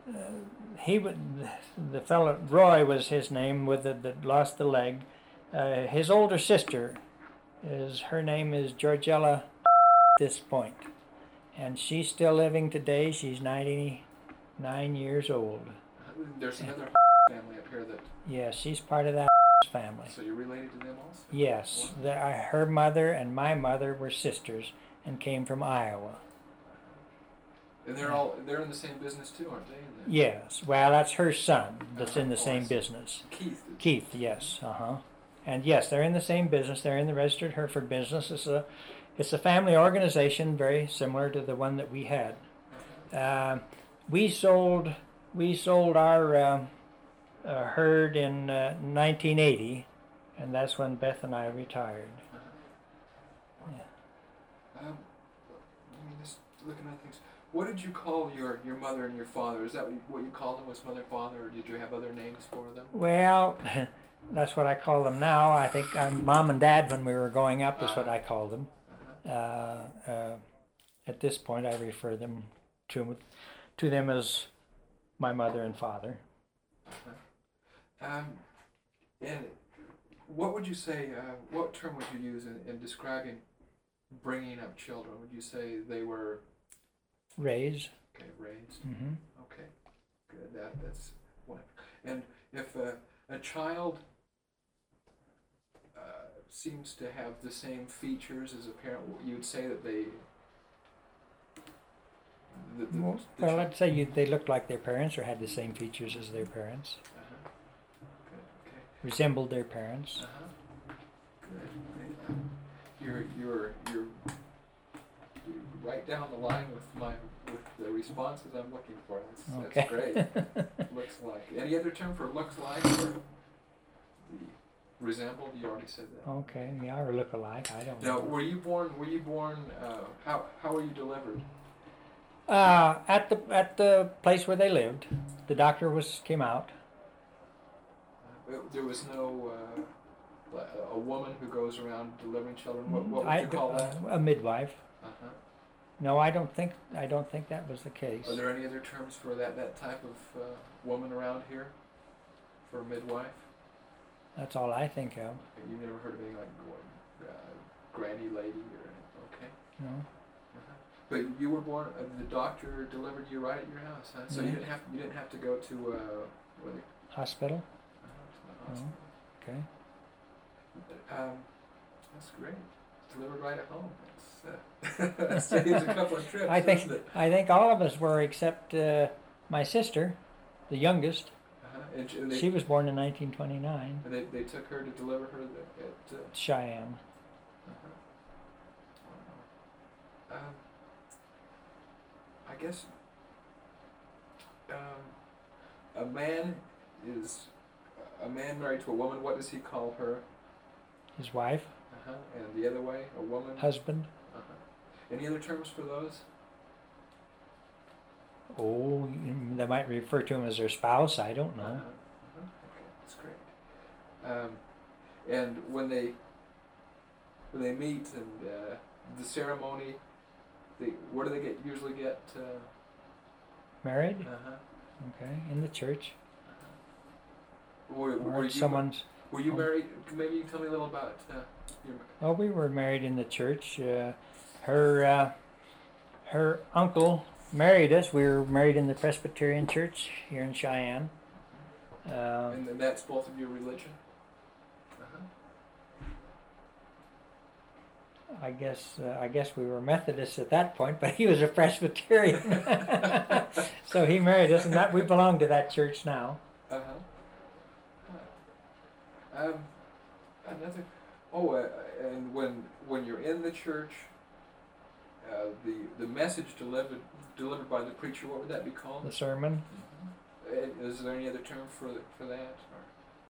he would, the fellow Roy was his name, with that lost the leg. His older sister her name is Georgella at this point, and she's still living today. She's 99 years old. There's another family up here that. Yeah, she's part of that family. So you're related to them also? Yes, her mother and my mother were sisters and came from Iowa. And they're in the same business too, aren't they? Yes. Well, that's her son that's in the same business. Keith, yes. And yes, they're in the same business. They're in the registered Hereford business. It's a family organization very similar to the one that we had. We sold our herd in 1980, and that's when Beth and I retired. Just looking at things. What did you call your mother and your father? Is that what you called them, was mother and father, or did you have other names for them? Well, that's what I call them now. I think Mom and Dad, when we were growing up, is what I called them. At this point, I refer them to them as my mother and father. And what would you say, what term would you use in describing bringing up children? Would you say they were... Raised. Okay, raised. Mm-hmm. Okay, good. That's wonderful. And if a child seems to have the same features as a parent, you'd say that they... Well, I'd say they looked like their parents or had the same features as their parents. Okay. Resembled their parents. Good. You're right down the line with the responses I'm looking for. That's great. Looks like. Any other term for looks like or resembled? You already said that. Okay, yeah, or look alike. I don't know. Now, were you born? How were you delivered? At the place where they lived. The doctor came out. There was no a woman who goes around delivering children. What would you call that? A midwife. No, I don't think that was the case. Are there any other terms for that type of woman around here? For a midwife? That's all I think of. You've never heard of anything like granny lady or anything? Okay. No. But you were born. The doctor delivered you right at your house, huh? So you didn't have to go to hospital. No. Okay. That's great. Delivered right at home. That saves a couple of trips. I think all of us were, except my sister, the youngest. And she was born in 1929. And they took her to deliver her at Cheyenne. I guess a man married to a woman. What does he call her? His wife. And the other way, a woman. Husband. Any other terms for those? Oh, they might refer to him as their spouse. I don't know. Okay, that's great. And when they meet and the ceremony, where do they usually get married? Okay, in the church. Were you married? Maybe you can tell me a little about your... Oh, we were married in the church. Her uncle married us. We were married in the Presbyterian Church here in Cheyenne. And that's both of your religion? I guess we were Methodists at that point, but he was a Presbyterian. So he married us, and we belong to that church now. And when you're in the church, the message delivered by the preacher, what would that be called? The sermon. Is there any other term for that? Or?